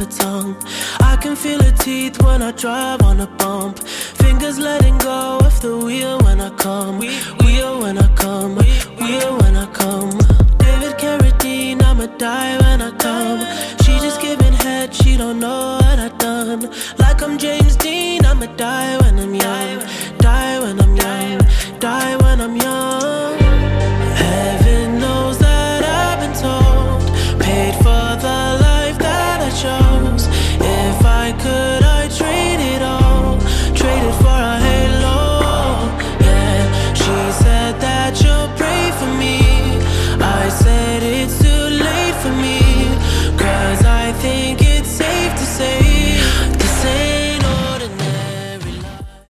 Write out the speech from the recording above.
her tongue. I can feel her teeth when I drive on a bump. Fingers letting go of the wheel when I come. Wheel when I come. Wheel when I come. David Carradine, I'ma die when I come. She just giving head, she don't know what I done. Like I'm James